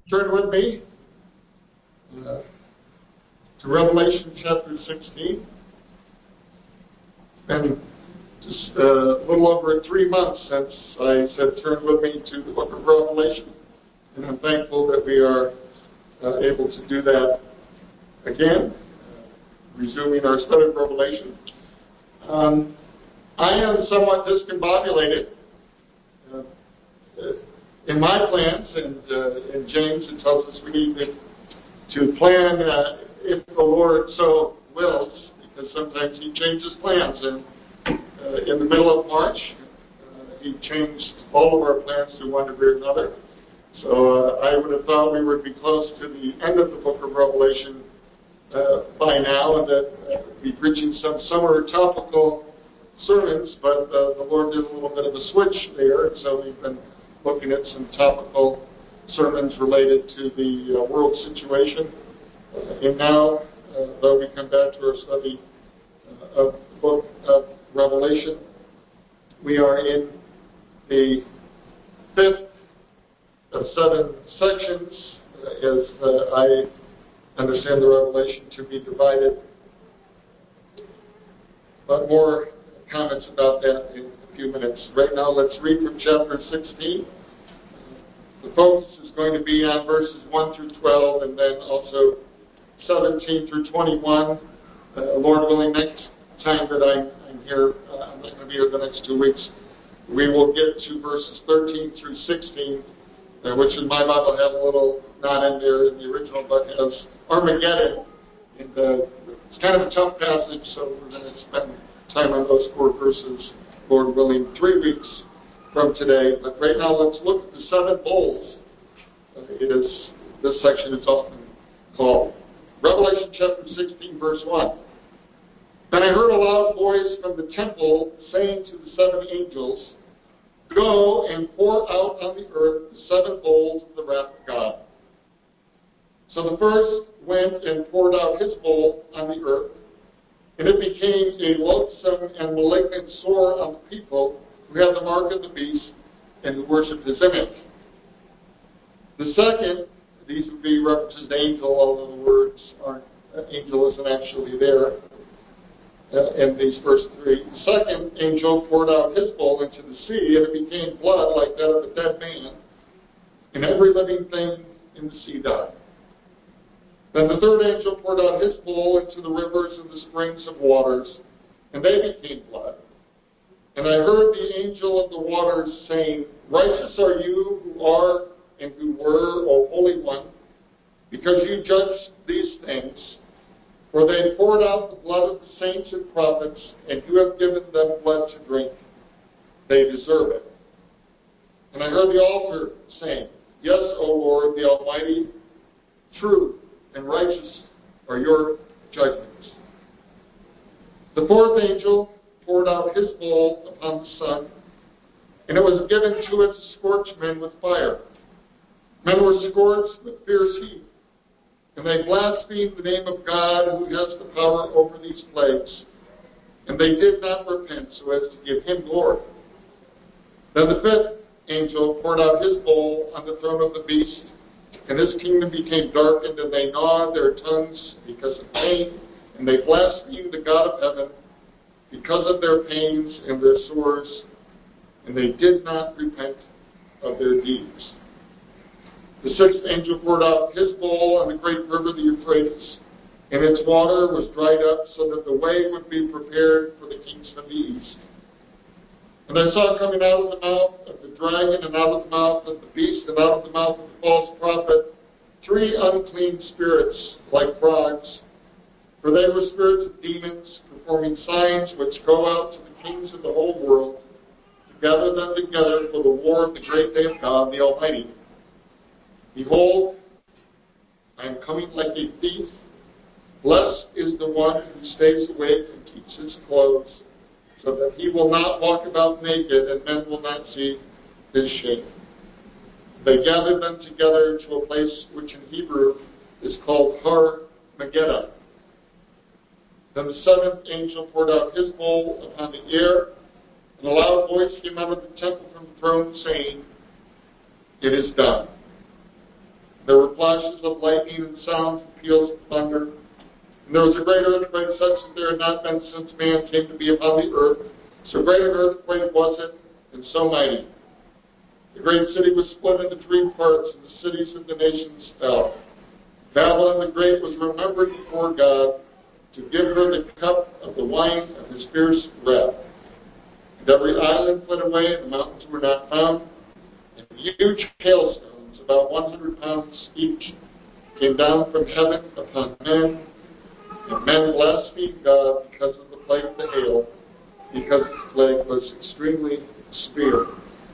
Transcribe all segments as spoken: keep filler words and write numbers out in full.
Turn with me uh, to Revelation chapter sixteen. It's been just uh, a little over three months since I said turn with me to the book of Revelation. And I'm thankful that we are uh, able to do that again, uh, resuming our study of Revelation. Um, I am somewhat discombobulated uh, in my plans, and, uh, and James it tells us we need to, to plan uh, if the Lord so wills, because sometimes He changes plans. And uh, in the middle of March, uh, He changed all of our plans to one degree or another. So uh, I would have thought we would be close to the end of the book of Revelation uh, by now, and that uh, we'd be preaching some summer topical sermons, but uh, the Lord did a little bit of a switch there, and so we've been looking at some topical sermons related to the uh, world situation. Uh, and now, uh, though we come back to our study uh, of the book of Revelation, we are in the fifth of seven sections, uh, as uh, I understand the Revelation to be divided. But more comments about that in a few minutes. Right now, let's read from chapter sixteen. The focus is going to be on verses one through twelve, and then also seventeen through twenty-one. Uh, Lord willing, next time that I'm, I'm here, uh, I'm not going to be here the next two weeks, we will get to verses thirteen through sixteen, uh, which in my Bible has a little not in there in the original, but has Armageddon. And uh, it's kind of a tough passage, so we're going to spend time on those four verses, Lord willing, three weeks from today. But right now, let's look at the seven bowls. Uh, it is, this section is often called. Revelation chapter sixteen, verse one. Then I heard a loud voice from the temple saying to the seven angels, "Go and pour out on the earth the seven bowls of the wrath of God." So the first went and poured out his bowl on the earth, and it became a loathsome and malignant sore on the people who had the mark of the beast and who worship his image. The second, these would be references to angel, although the words aren't, uh, angel isn't actually there uh, in these first three. The second angel poured out his bowl into the sea, and it became blood like that of a dead man, and every living thing in the sea died. Then the third angel poured out his bowl into the rivers and the springs of waters, and they became blood. And I heard the angel of the waters saying, "Righteous are you who are and who were, O Holy One, because you judged these things. For they poured out the blood of the saints and prophets, and you have given them blood to drink. They deserve it." And I heard the altar saying, "Yes, O Lord, the Almighty, true and righteous are your judgments." The fourth angel poured out his bowl upon the sun, and it was given to it to scorch men with fire. Men were scorched with fierce heat, and they blasphemed the name of God who has the power over these plagues, and they did not repent so as to give him glory. Then the fifth angel poured out his bowl on the throne of the beast, and his kingdom became darkened, and they gnawed their tongues because of pain, and they blasphemed the God of heaven because of their pains and their sores, and they did not repent of their deeds. The sixth angel poured out his bowl on the great river, the Euphrates, and its water was dried up so that the way would be prepared for the kings of the east. And I saw coming out of the mouth of the dragon, and out of the mouth of the beast, and out of the mouth of the false prophet, three unclean spirits like frogs. For they were spirits of demons, performing signs which go out to the kings of the whole world, to gather them together for the war of the great day of God, the Almighty. Behold, I am coming like a thief. Blessed is the one who stays awake and keeps his clothes, so that he will not walk about naked, and men will not see his shame. They gathered them together to a place which in Hebrew is called Har Megiddo. Then the seventh angel poured out his bowl upon the air, and a loud voice came out of the temple from the throne, saying, "It is done." There were flashes of lightning and sounds and peals of thunder. And there was a great earthquake such that there had not been since man came to be upon the earth. So great an earthquake was it, and so mighty. The great city was split into three parts, and the cities of the nations fell. Babylon the Great was remembered before God to give her the cup of the wine of his fierce wrath. And every island fled away, and the mountains were not found. And huge hailstones, about one hundred pounds each, came down from heaven upon men. And men blasphemed God because of the plague of the hail, because the plague was extremely severe.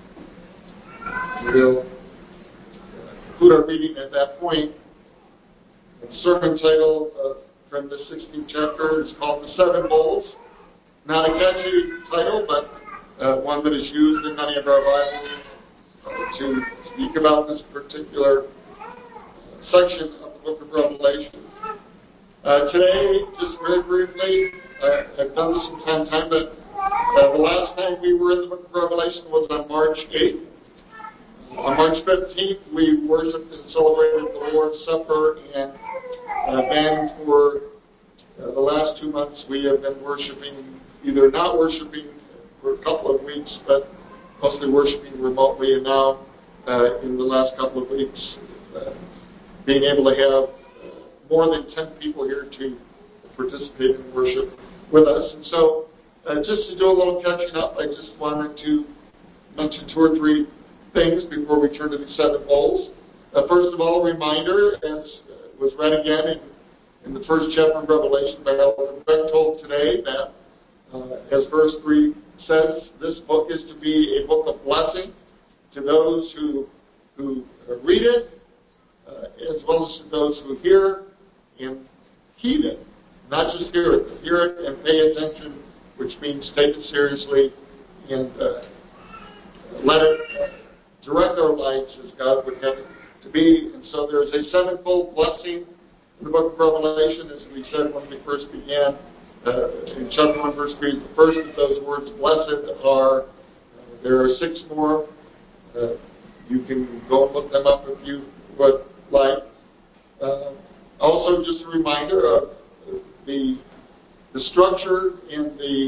We'll conclude our reading at that point. The sermon title uh, from the sixteenth chapter is called The Seven Bowls. Not a catchy title, but uh, one that is used in many of our Bibles uh, to speak about this particular section of the book of Revelation. Uh, today, just very briefly, uh, I've done this from time to time, but uh, the last time we were in the book of Revelation was on March eighth. On March fifteenth, we worshiped and celebrated the Lord's Supper, and uh, then for uh, the last two months, we have been worshiping, either not worshiping for a couple of weeks, but mostly worshiping remotely, and now, uh, in the last couple of weeks, uh, being able to have more than ten people here to participate in worship with us. And so, uh, just to do a little catching up, I just wanted to mention two or three things before we turn to the seven bowls. Uh, first of all, a reminder, as uh, was read again in, in the first chapter of Revelation by Elder Bechtold today, that uh, as verse three says, this book is to be a book of blessing to those who, who read it, uh, as well as to those who hear and heed it. Not just hear it, but hear it and pay attention, which means take it seriously and uh, let it uh, direct our lives as God would have it to be. And so there's a sevenfold blessing in the book of Revelation, as we said when we first began. Uh, in chapter one, verse three, the first of those words, blessed are. Uh, there are six more. Uh, you can go and look them up if you would like. Uh, also, just a reminder of the, the structure and the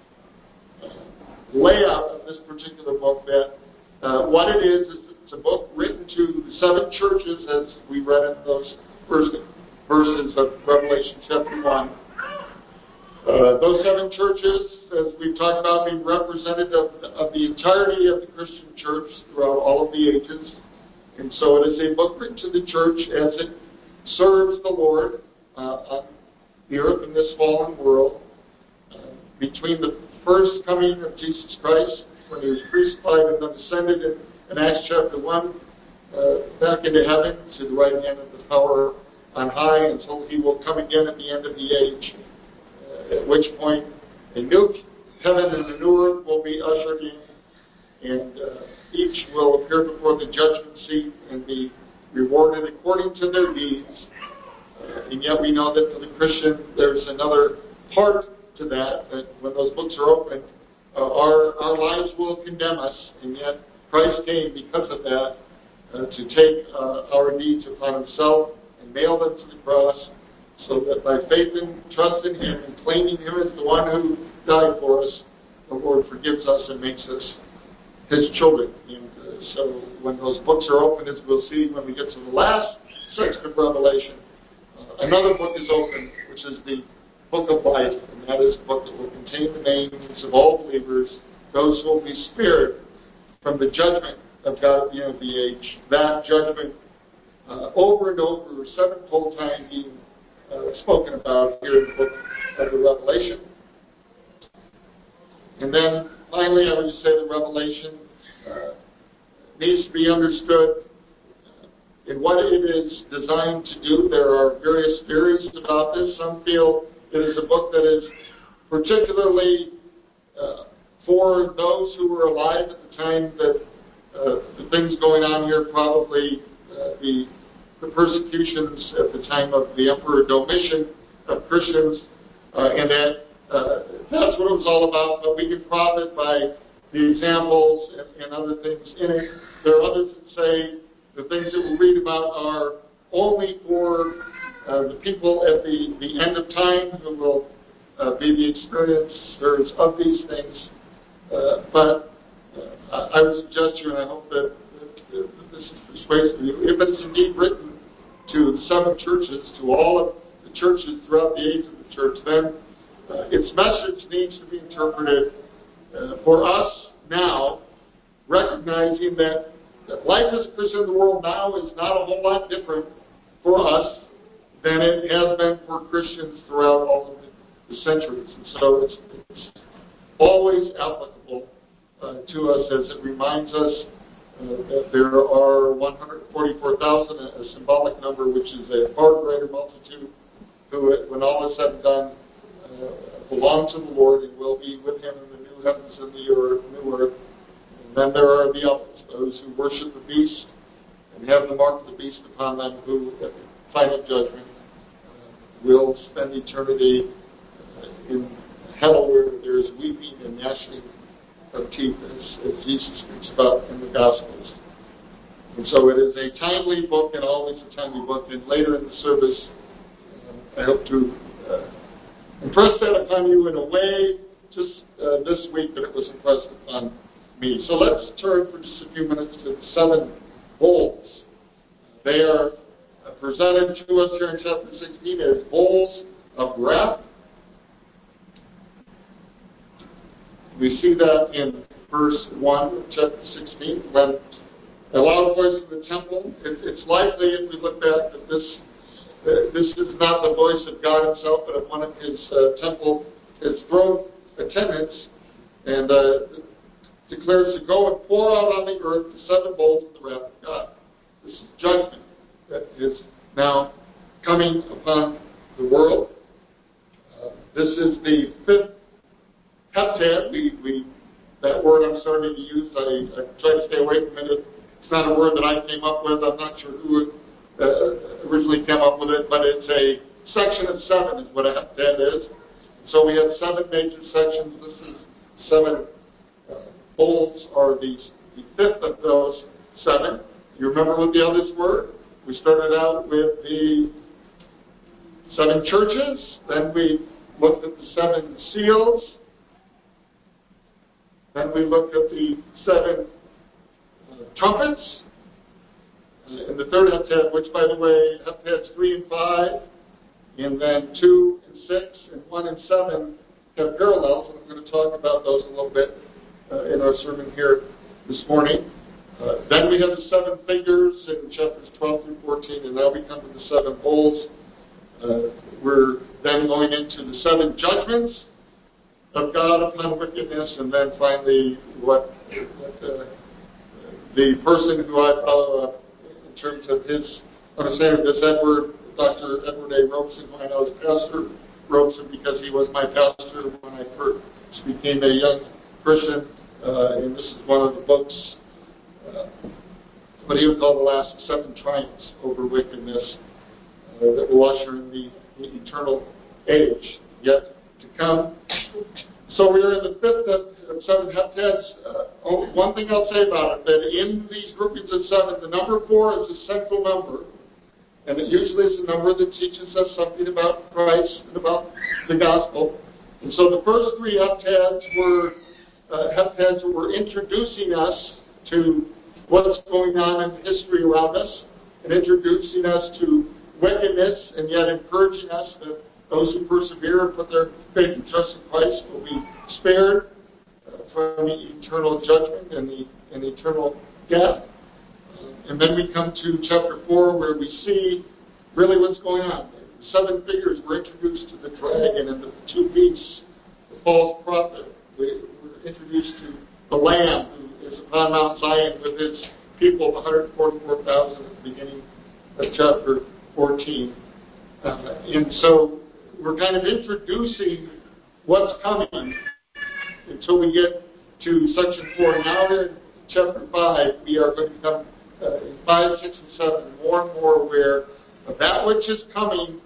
layout of this particular book, that uh, what it is, is it's a book written to the seven churches, as we read in those first verses of Revelation chapter one. Uh, those seven churches, as we've talked about, being representative of the entirety of the Christian church throughout all of the ages. And so it is a book written to the church as it serves the Lord uh, on the earth in this fallen world. Uh, between the first coming of Jesus Christ, when he was crucified and then ascended in, in Acts chapter one, uh, back into heaven to the right hand of the power on high, until he will come again at the end of the age. At which point a new heaven and a new earth will be ushered in, and uh, each will appear before the judgment seat and be rewarded according to their deeds. Uh, and yet we know that for the Christian, there's another part to that, that when those books are opened, uh, our, our lives will condemn us, and yet Christ came because of that, uh, to take uh, our deeds upon himself and nail them to the cross, so that by faith and trust in him and claiming him as the one who died for us, the Lord forgives us and makes us his children. And uh, so when those books are opened, as we'll see when we get to the last section of Revelation, uh, another book is opened, which is the book of life, and that is a book that will contain the names of all believers, those who will be spared from the judgment of God at the end of the age. That judgment, uh, over and over, sevenfold time being Uh, spoken about here in the book of the Revelation. And then finally, I would just say that Revelation uh, needs to be understood in what it is designed to do. There are various theories about this. Some feel it is a book that is particularly uh, for those who were alive at the time that uh, the things going on here, probably uh, the the persecutions at the time of the Emperor Domitian of Christians, uh, and that uh, that's what it was all about. But we can profit by the examples and, and other things in it. There are others that say The things that we read about are only for uh, the people at the, the end of time who will uh, be the experiencers of these things. Uh, but uh, I would suggest you, and I hope that, that, that this is persuasive to you, if it is indeed written to the seven churches, to all of the churches throughout the age of the church, then uh, its message needs to be interpreted uh, for us now, recognizing that, that life as a Christian in the world now is not a whole lot different for us than it has been for Christians throughout all of the, the centuries. And so it's, it's always applicable uh, to us as it reminds us uh, that there are one hundred forty-four thousand, a symbolic number, which is a far greater multitude, who, when all is said and done, uh, belong to the Lord and will be with Him in the new heavens and the earth, new earth. And then there are the others, those who worship the beast and have the mark of the beast upon them, who, at the final judgment, uh, will spend eternity uh, in hell, where there is weeping and gnashing of teeth, as, as Jesus speaks about in the Gospels. And so it is a timely book, and always a timely book. And later in the service, uh, I hope to uh, impress that upon you in a way just uh, this week that it was impressed upon me. So let's turn for just a few minutes to the seven bowls. They are presented to us here in chapter sixteen as bowls of wrath. We see that in verse one of chapter sixteen, when a loud voice in the temple. It, it's likely, if we look back, that this uh, this is not the voice of God Himself, but of one of His uh, temple, His throne attendants, and uh, declares to go and pour out on the earth the seven bowls of the wrath of God. This is judgment that is now coming upon the world. Uh, this is the fifth heptad. We, we, that word I'm starting to use, I, I try to stay away from it. It's not a word that I came up with. I'm not sure who uh, originally came up with it, but it's a section of seven is what a heptad is. So we have seven major sections. This is seven uh, bowls, are the, the fifth of those seven. You remember what the others were? We started out with the seven churches. Then we looked at the seven seals. Then we looked at the seven uh, trumpets. Uh, and the third heptad, which, by the way, heptads three and five, and then two and six, and one and seven have parallels. And I'm going to talk about those a little bit uh, in our sermon here this morning. Uh, then we have the seven figures in chapters twelve through fourteen, and now we come to the seven bowls. Uh, we're then going into the seven judgments of God upon wickedness, and then finally what, what uh, the person who I follow up in terms of his understanding of this, Edward, Doctor Edward A. Robeson, who I know is Pastor Robeson because he was my pastor when I first became a young Christian, uh, and this is one of the books. Uh, what he would call the last seven triumphs over wickedness uh, that will usher in the, the eternal age yet to come. So we are in the fifth of seven heptads. Uh, oh, one thing I'll say about it, that in these groupings of seven, the number four is a central number, and it usually is a number that teaches us something about Christ and about the gospel. And so the first three heptads were uh, heptads that were introducing us to what's going on in history around us, and introducing us to wickedness, and yet encouraging us that those who persevere and put their faith and trust in Christ will be spared uh, from the eternal judgment and the and eternal death. Uh, and then we come to chapter four, where we see really what's going on. The seven figures were introduced to the dragon and the two beasts, the false prophet. We were introduced to the Lamb, who is upon Mount Zion with his people, one hundred forty-four thousand at the beginning of chapter fourteen. Uh, and so we're kind of introducing what's coming until we get to section four. Now in chapter five, we are going to come uh, in five, six, and seven more and more aware of that which is coming.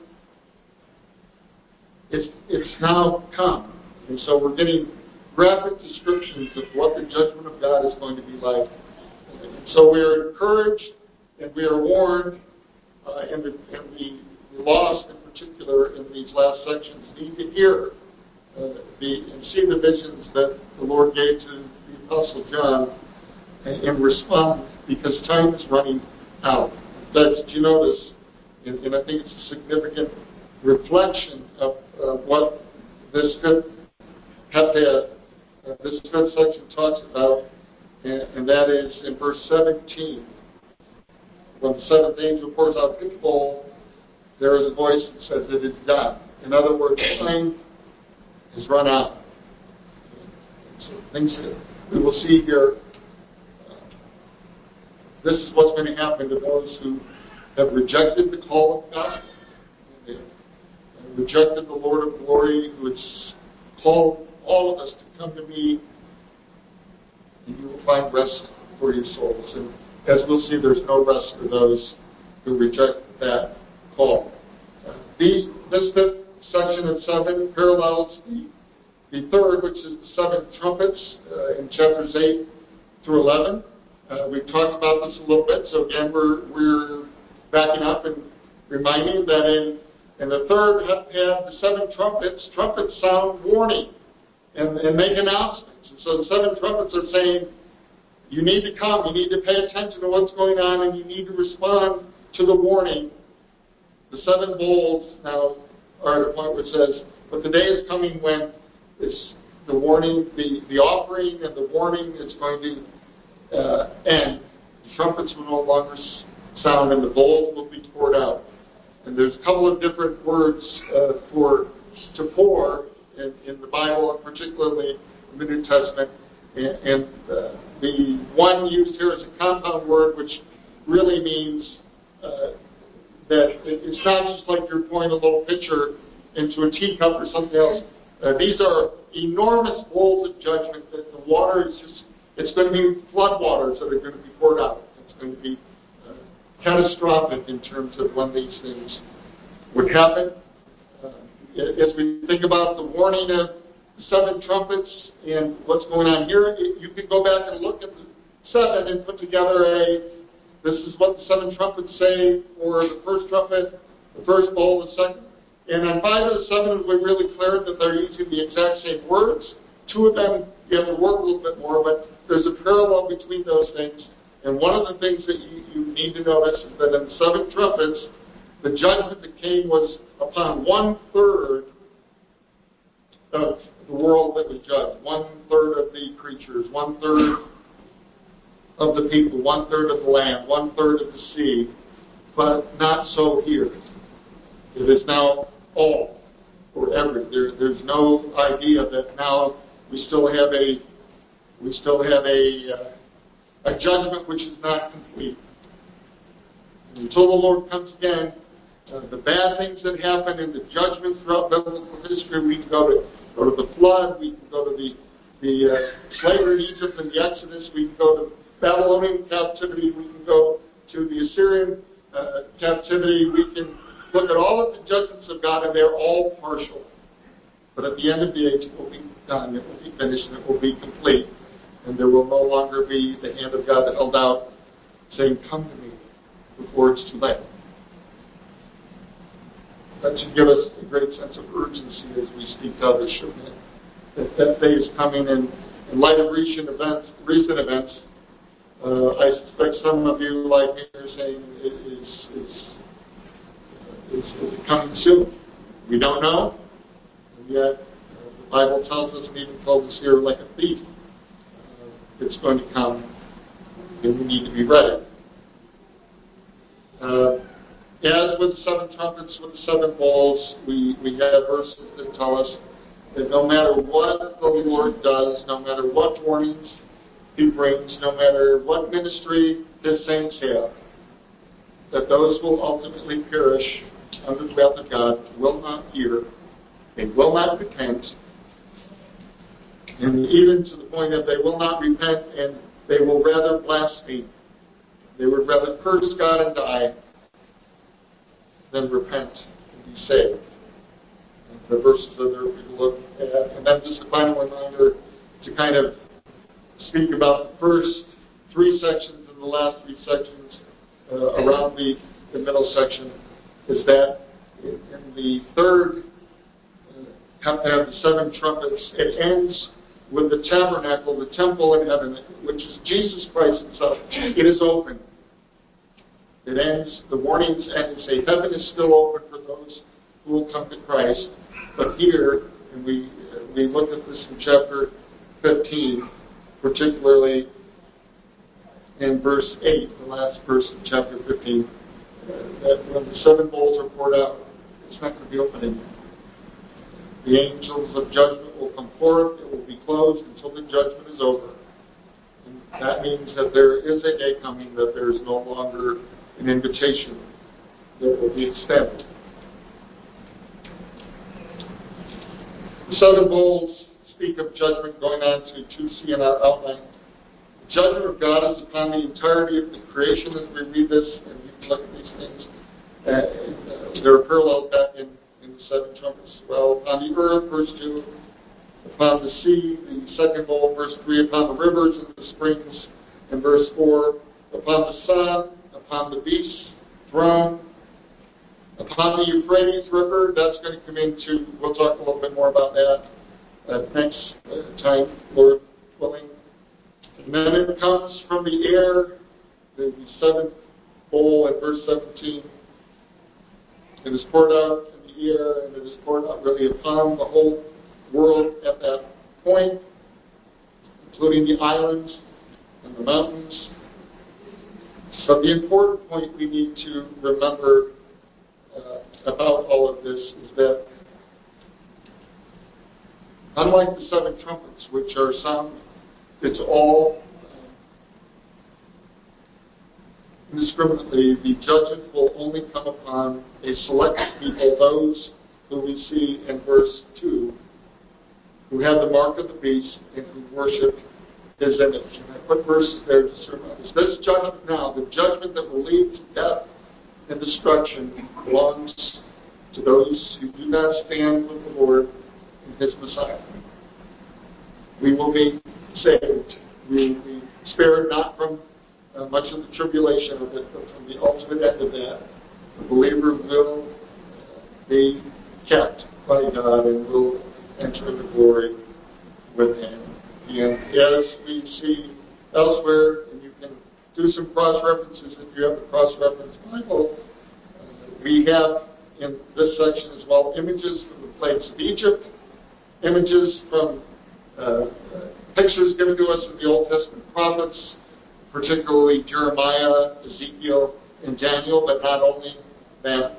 It's, it's now come. And so we're getting graphic descriptions of what the judgment of God is going to be like. And so we are encouraged And we are warned, uh, and, the, and the lost in particular in these last sections need to hear uh, the, and see the visions that the Lord gave to the Apostle John and, and respond, because time is running out. That, did you notice? And, and I think it's a significant reflection of uh, what this fifth heptad, uh, this fifth section talks about, and, and that is in verse seventeen. When the seventh angel pours out his bowl, there is a voice that says, "It is done." In other words, time has run out. So things that we will see here, uh, this is what's going to happen to those who have rejected the call of God. They have rejected the Lord of glory, who has called all of us to come to me, and you will find rest for your souls. And as we'll see, there's no rest for those who reject that call. Uh, these, this fifth section of seven parallels the, the third, which is the seven trumpets uh, in chapters eight through eleven. Uh, we've talked about this a little bit, so again, we're, we're backing up and reminding that in, in the third heptad, the seven trumpets, trumpets sound warning and, and make announcements. And so the seven trumpets are saying, you need to come, you need to pay attention to what's going on, and you need to respond to the warning. The seven bowls now are at a point where it says, but the day is coming when it's the warning, the, the offering and the warning is going to uh, end. The trumpets will no longer sound and the bowls will be poured out. And there's a couple of different words uh, for to pour in, in the Bible, and particularly in the New Testament. And, and uh, the one used here is a compound word, which really means uh, that it's not just like you're pouring a little pitcher into a teacup or something else. Uh, these are enormous bowls of judgment that the water is just, it's going to be flood waters that are going to be poured out. It's going to be uh, catastrophic in terms of when these things would happen. Uh, as we think about the warning of seven trumpets and what's going on here, you can go back and look at the seven and put together a, this is what the seven trumpets say for the first trumpet, the first bowl, the second. And on five of the seven, we're really clear that they're using the exact same words. Two of them, you have to work a little bit more, but there's a parallel between those things. And one of the things that you, you need to notice is that in the seven trumpets, the judgment that came was upon one-third of the world that was judged, one-third of the creatures, one-third of the people, one-third of the land, one-third of the sea, but not so here. It is now all, or every. There, there's no idea that now we still have a we still have a uh, a judgment which is not complete. And until the Lord comes again, uh, the bad things that happen in the judgment throughout biblical history, we can go to go to the flood, we can go to the the uh, slavery in Egypt and the Exodus, we can go to Babylonian captivity, we can go to the Assyrian uh, captivity, we can look at all of the judgments of God, and they're all partial. But at the end of the age, it will be done, it will be finished, and it will be complete. And there will no longer be the hand of God that held out, saying, "Come to me," before it's too late. That should give us a great sense of urgency as we speak to others, shouldn't it? That that day is coming, and in light of recent events, recent events, uh, I suspect some of you, like me, are saying, "Is is is, is coming soon?" We don't know, and yet uh, the Bible tells us, and even told us here, like a thief, uh, it's going to come, and we need to be ready. Uh, As with the seven trumpets, with the seven bowls, we, we have verses that tell us that no matter what the Lord does, no matter what warnings He brings, no matter what ministry His saints have, that those will ultimately perish under the wrath of God, will not hear, they will not repent, and even to the point that they will not repent and they will rather blaspheme. They would rather curse God and die than repent and be saved. And the verses that are we look at. And then just a final reminder to kind of speak about the first three sections and the last three sections uh, around the, the middle section is that in, in the third uh, have to have the seven trumpets. It ends with the tabernacle, the temple in heaven, which is Jesus Christ himself. It is open. It ends, the warnings end and say heaven is still open for those who will come to Christ. But here, and we we look at this in chapter fifteen, particularly in verse eight, the last verse of chapter fifteen, uh, that when the seven bowls are poured out, it's not going to be open anymore. The angels of judgment will come forth. It will be closed until the judgment is over. And that means that there is a day coming that there is no longer an invitation that will be extended. The seven bowls speak of judgment, going on to two C in our outline. The judgment of God is upon the entirety of the creation as we read this, and we can look at these things. Uh, uh, there are parallels back in, in the seven trumpets as well. Upon the earth, verse two. Upon the sea, the second bowl, verse three. Upon the rivers and the springs, in verse four. Upon the sun, upon the beast's throne, upon the Euphrates River. That's going to come into, we'll talk a little bit more about that uh, next uh, time, Lord willing. And then it comes from the air, the, the seventh bowl in verse seventeen. It is poured out in the air, and it is poured out really upon the whole world at that point, including the islands and the mountains. But the important point we need to remember uh, about all of this is that unlike the seven trumpets, which are sound, it's all um, indiscriminately, the judgment will only come upon a select people, those who we see in verse two, who have the mark of the beast and who worship his image. And I put verses there to serve others. This judgment now, the judgment that will lead to death and destruction, belongs to those who do not stand with the Lord and his Messiah. We will be saved. We will be spared not from uh, much of the tribulation of it, but from the ultimate end of that. The believer will uh, be kept by God and will enter into glory with him. And as we see elsewhere, and you can do some cross-references if you have the cross-reference Bible, uh, we have in this section as well images from the plagues of Egypt, images from uh, uh, pictures given to us in the Old Testament prophets, particularly Jeremiah, Ezekiel, and Daniel, but not only that.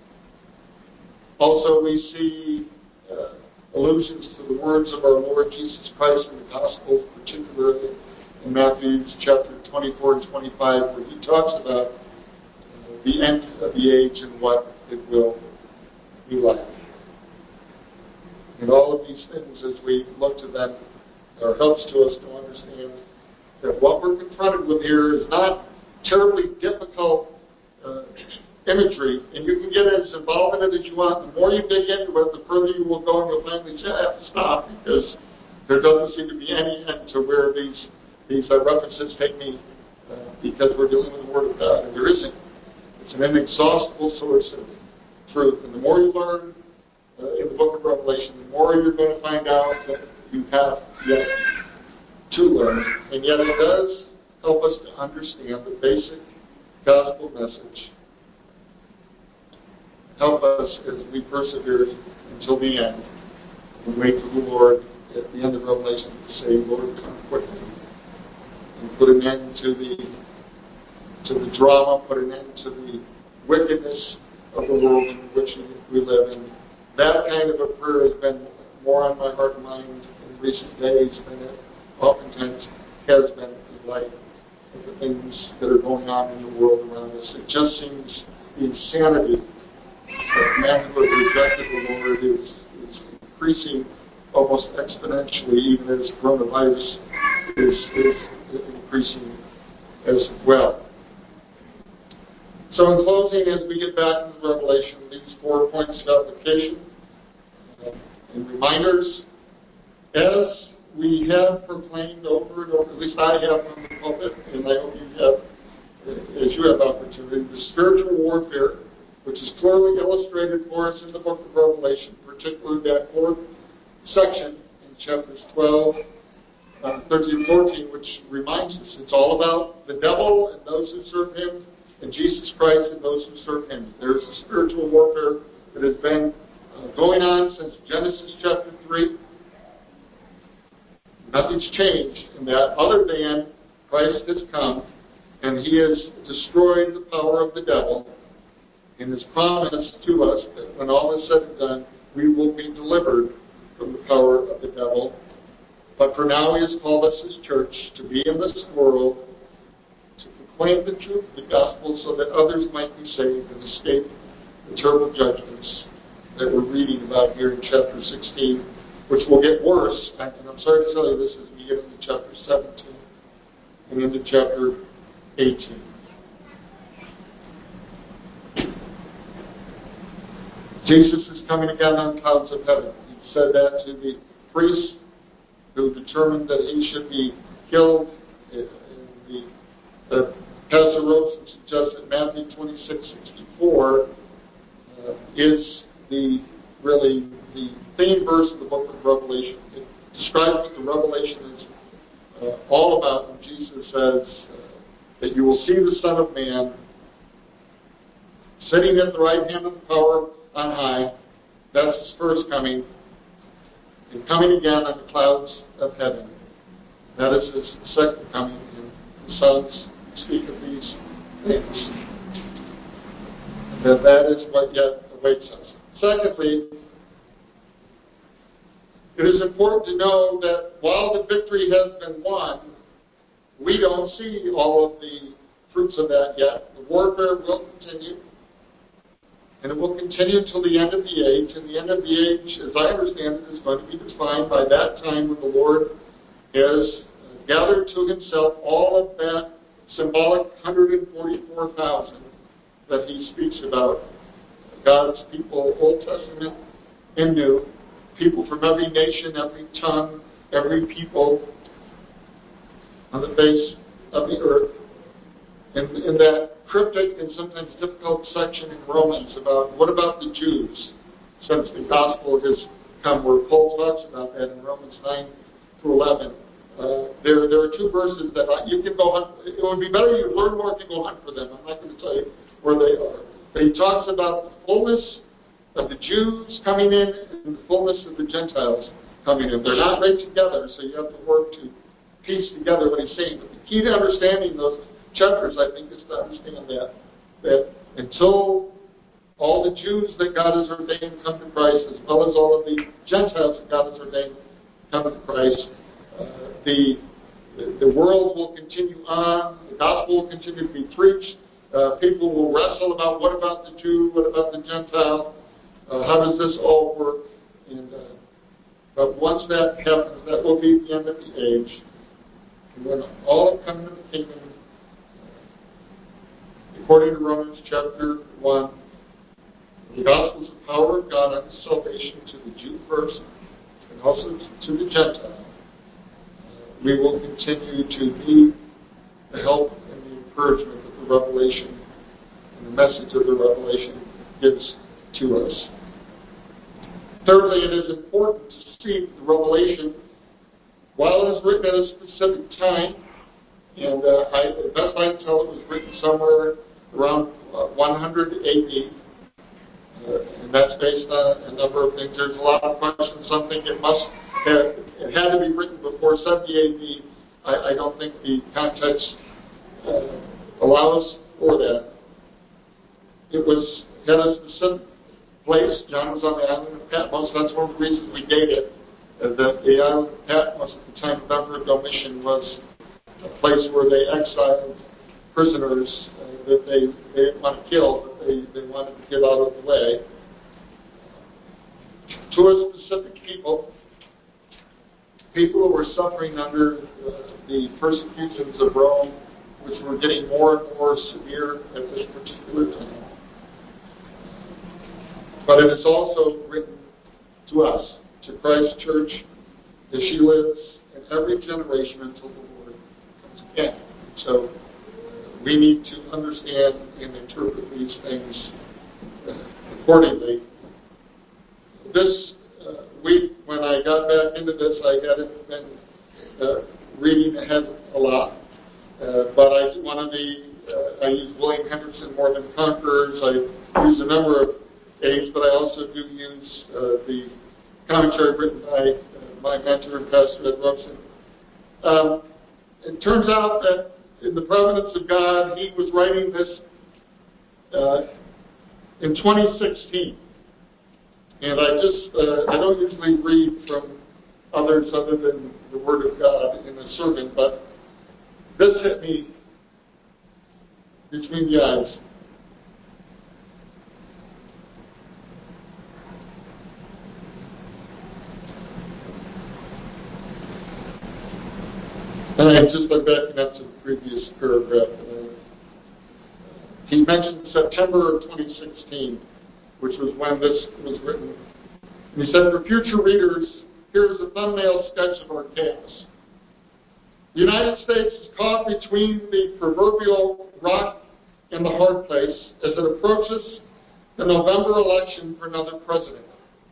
Also, we see uh, allusions to the words of our Lord Jesus Christ in the Gospels, particularly in Matthew chapter twenty-four and twenty-five, where he talks about uh, the end of the age and what it will be like. And all of these things, as we look to them, are helps to us to understand that what we're confronted with here is not terribly difficult uh, imagery, and you can get as involved in it as you want. The more you dig into it, the further you will go, and you'll finally have to stop, because there doesn't seem to be any end to where these these uh, references take me, uh, because we're dealing with the Word of God, and there isn't. It's an inexhaustible source of truth, and the more you learn uh, in the book of Revelation, the more you're going to find out that you have yet to learn, and yet it does help us to understand the basic gospel message. Help us as we persevere until the end and wait for the Lord at the end of Revelation to say, Lord, come quickly, and put an end to the to the drama, put an end to the wickedness of the world in which we live. And that kind of a prayer has been more on my heart and mind in recent days than it oftentimes has been in light of the things that are going on in the world around us. It just seems the insanity that men who have rejected the Lord is, is increasing almost exponentially, even as coronavirus is, is increasing as well. So in closing, as we get back into Revelation, these four points of application uh, and reminders, as we have proclaimed over and over, at least I have from the pulpit, and I hope you have as you have opportunity, the spiritual warfare, which is clearly illustrated for us in the book of Revelation, particularly that fourth section in chapters twelve, uh, thirteen, fourteen, which reminds us it's all about the devil and those who serve him, and Jesus Christ and those who serve him. There's a spiritual warfare that has been uh, going on since Genesis chapter three. Nothing's changed in that other than Christ has come and he has destroyed the power of the devil and has promised to us that when all is said and done, we will be delivered from the power of the devil. But for now, he has called us as church to be in this world, to proclaim the truth of the gospel so that others might be saved and escape the terrible judgments that we're reading about here in chapter sixteen, which will get worse. And I'm sorry to tell you this as we get into chapter seventeen and into chapter eighteen. Jesus is coming again on clouds of heaven. He said that to the priests who determined that he should be killed. In the, the Pastor Rosen suggests that Matthew twenty-six sixty-four uh, is the really the theme verse of the book of Revelation. It describes what the Revelation is uh, all about when Jesus says uh, that you will see the Son of Man sitting at the right hand of the power on high. That's his first coming. And coming again on the clouds of heaven. That is his second coming. And the sons speak of these things. And that that is what yet awaits us. Secondly, it is important to know that while the victory has been won, we don't see all of the fruits of that yet. The warfare will continue. And it will continue until the end of the age. And the end of the age, as I understand it, is going to be defined by that time when the Lord has gathered to himself all of that symbolic one hundred forty-four thousand that he speaks about. God's people, Old Testament and New, people from every nation, every tongue, every people on the face of the earth. In, in that cryptic and sometimes difficult section in Romans about what about the Jews, since the gospel has come, where Paul talks about that in Romans nine through eleven. Uh, there, there are two verses that I, you can go hunt. It would be better you learn more if you go hunt for them. I'm not going to tell you where they are. But he talks about the fullness of the Jews coming in and the fullness of the Gentiles coming in. They're not right together, so you have to work to piece together what he's saying. But the key to understanding those chapters, I think, is to understand that, that until all the Jews that God has ordained come to Christ, as well as all of the Gentiles that God has ordained come to Christ, uh, the, the the world will continue on, the gospel will continue to be preached, uh, people will wrestle about what about the Jew, what about the Gentile, uh, how does this all work? And uh, but once that happens, that will be the end of the age. And when all have come into the kingdom, according to Romans chapter one, the gospel is the power of God unto salvation to the Jew first, and also to the Gentile. Uh, we will continue to need the help and the encouragement that the revelation and the message of the revelation gives to us. Thirdly, it is important to see the revelation, while it is written at a specific time, and uh, I, the best I can tell, it was written somewhere around uh, one hundred A D, uh, and that's based on a number of things. There's a lot of questions. Some think it must have, it had to be written before seventy A D. I, I don't think the context uh, allows for that. It was had a specific place. John was on the island of Patmos. That's one of the reasons we date it. Uh, that the island of Patmos at the time of Emperor Domitian was a place where they exiled prisoners uh, that they, they didn't want to kill, but they, they wanted to get out of the way. To a specific people, people who were suffering under uh, the persecutions of Rome, which were getting more and more severe at this particular time. But it is also written to us, to Christ's church, as she lives in every generation until the Lord comes again. So we need to understand and interpret these things uh, accordingly. This uh, week, when I got back into this, I hadn't been uh, reading ahead a lot. Uh, but I, one of the, uh, I use William Hendrickson, More Than Conquerors. I use a number of aids, but I also do use uh, the commentary written by uh, my mentor and pastor, Ed Robeson. Um, it turns out that in the providence of God, he was writing this uh, in twenty sixteen. And I just, uh, I don't usually read from others other than the Word of God in a sermon, but this hit me between the eyes. And I just went back up to the previous paragraph. Uh, he mentioned September of twenty sixteen, which was when this was written. And he said, for future readers, here's a thumbnail sketch of our chaos. The United States is caught between the proverbial rock and the hard place as it approaches the November election for another president.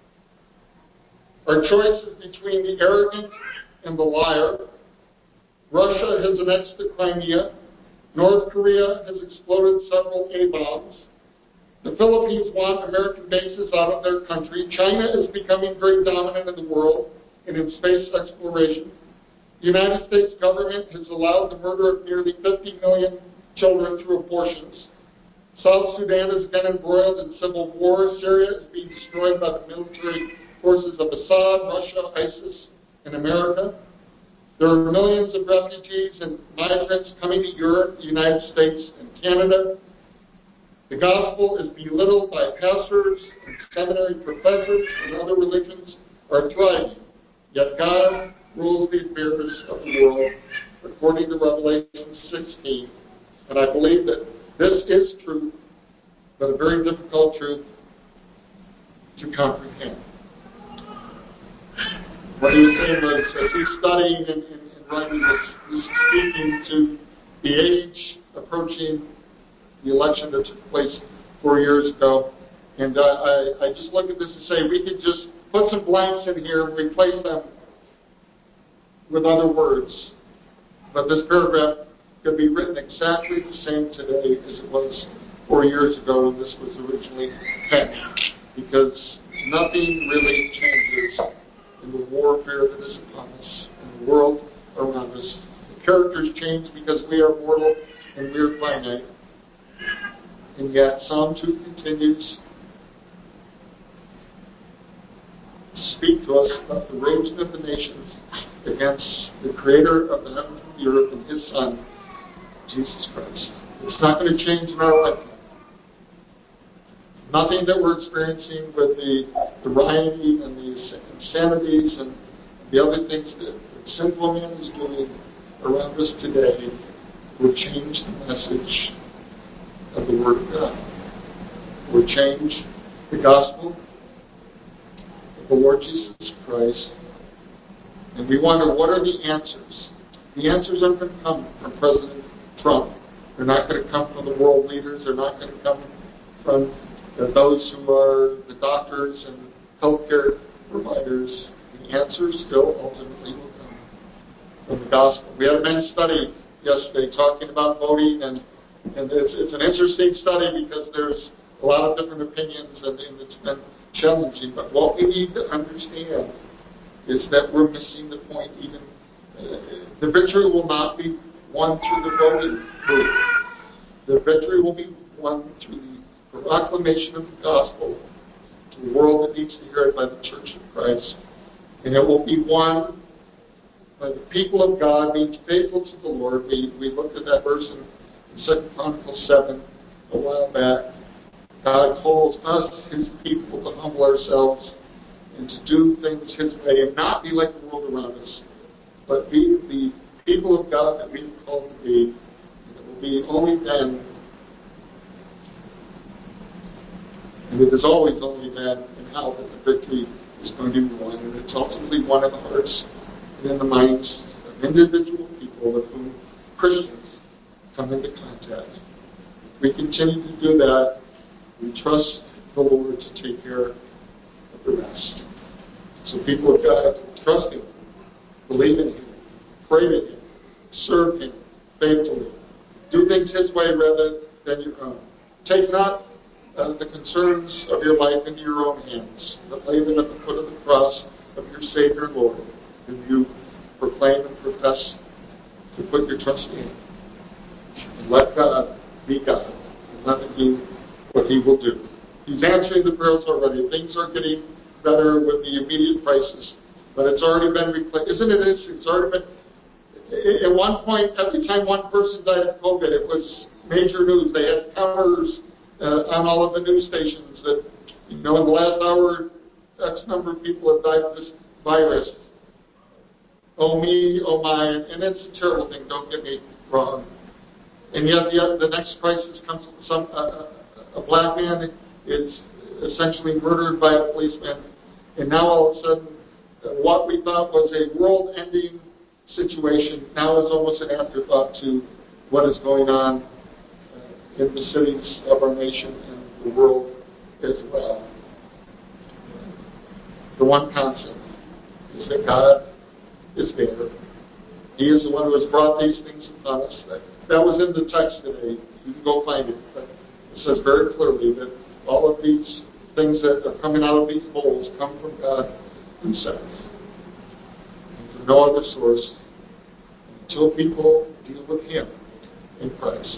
Our choice is between the arrogant and the liar. Russia has annexed the Crimea. North Korea has exploded several A-bombs. The Philippines want American bases out of their country. China is becoming very dominant in the world and in space exploration. The United States government has allowed the murder of nearly fifty million children through abortions. South Sudan is again embroiled in civil war. Syria is being destroyed by the military forces of Assad, Russia, ISIS, and America. There are millions of refugees and migrants coming to Europe, the United States, and Canada. The gospel is belittled by pastors and seminary professors, and other religions are thriving. Yet God rules the affairs of the world according to Revelation sixteen. And I believe that this is true, but a very difficult truth to comprehend. What he was saying was, as he's studying and, and, and writing this, he's speaking to the age approaching the election that took place four years ago. And uh, I, I just look at this and say, we could just put some blanks in here and replace them with other words. But this paragraph could be written exactly the same today as it was four years ago when this was originally penned. Because nothing really changes in the warfare that is upon us, in the world around us. The characters change because we are mortal and we are finite. And yet Psalm two continues to speak to us about the raging of the nations against the Creator of the heavens and the earth and His Son, Jesus Christ. It's not going to change in our lifetime. Nothing that we're experiencing with the, the rioting and the insanities and the other things that the sinful man is doing around us today will change the message of the Word of God. Will change the gospel of the Lord Jesus Christ. And we wonder, what are the answers? The answers aren't going to come from President Trump. They're not going to come from the world leaders. They're not going to come from uh, those who are the doctors and healthcare providers. The answers still ultimately will come from the gospel. We had a men's study yesterday talking about voting, and And it's, it's an interesting study because there's a lot of different opinions, and, and it's been challenging. But what we need to understand is that we're missing the point. Even uh, the victory will not be won through the voting booth. The victory will be won through the proclamation of the gospel to the world that needs to hear it by the Church of Christ. And it will be won by the people of God being faithful to the Lord. We, we looked at that verse in Second Chronicles seven a while back. God calls us, His people, to humble ourselves and to do things His way and not be like the world around us, but be the people of God that we've called to be. And it will be only then, and it is always only then and how that the victory is going to be won. And it's ultimately won in the hearts and in the minds of individual people with whom Christians come into contact. If we continue to do that, we trust the Lord to take care of the rest. So people of God, trust Him, believe in Him, pray to Him, serve Him faithfully. Do things His way rather than your own. Take not uh, the concerns of your life into your own hands, but lay them at the foot of the cross of your Savior and Lord, whom you proclaim and profess to put your trust in. And let God be God, and let Him do what He will do. He's answering the prayers already. Things are getting better with the immediate crisis, but it's already been replaced. Isn't it interesting? It's already been. At one point, every time one person died of COVID, it was major news. They had counters uh, on all of the news stations that, you know, in the last hour, X number of people have died of this virus. Oh me, oh my, and it's a terrible thing, don't get me wrong. And yet the, the next crisis comes, some uh, a black man is essentially murdered by a policeman, and now all of a sudden, uh, what we thought was a world-ending situation now is almost an afterthought to what is going on uh, in the cities of our nation and the world as well. The one constant is that God is there. He is the one who has brought these things upon us. That, that was in the text today. You can go find it. But it says very clearly that all of these things that are coming out of these bowls come from God Himself. From no other source until people deal with Him in Christ.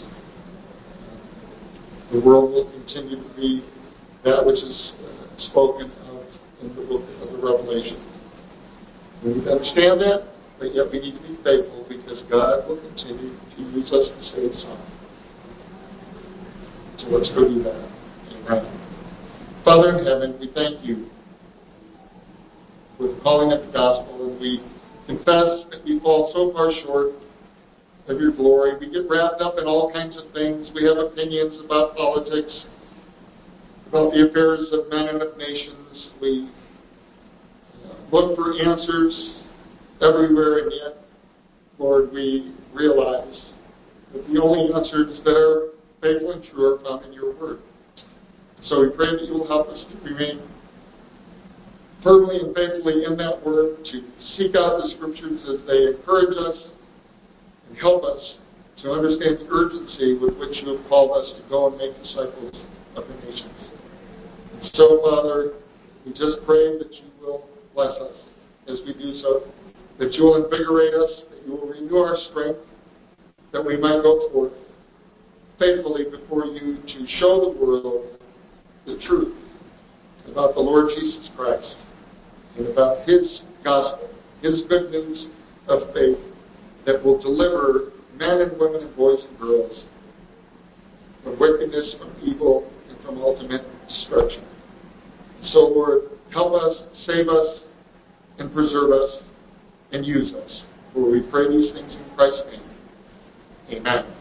The world will continue to be that which is uh, spoken of in the book of the Revelation. We need to understand that, but yet we need to be faithful because God will continue to use us to save some. So let's go do that. Amen. Father in heaven, we thank You for the calling of the gospel, and we confess that we fall so far short of Your glory. We get wrapped up in all kinds of things. We have opinions about politics, about the affairs of men and of nations. We uh, look for answers everywhere, and yet, Lord, we realize that the only answers that are faithful and true are found in Your word. So we pray that You will help us to remain firmly and faithfully in that word, to seek out the scriptures as they encourage us and help us to understand the urgency with which You have called us to go and make disciples of the nations. And so, Father, we just pray that You will bless us as we do so, that You will invigorate us, that You will renew our strength, that we might go forth faithfully before You to show the world the truth about the Lord Jesus Christ and about His gospel, His good news of faith that will deliver men and women and boys and girls from wickedness, from evil, and from ultimate destruction. So, Lord, help us, save us, and preserve us, and use us. For we pray these things in Christ's name. Amen.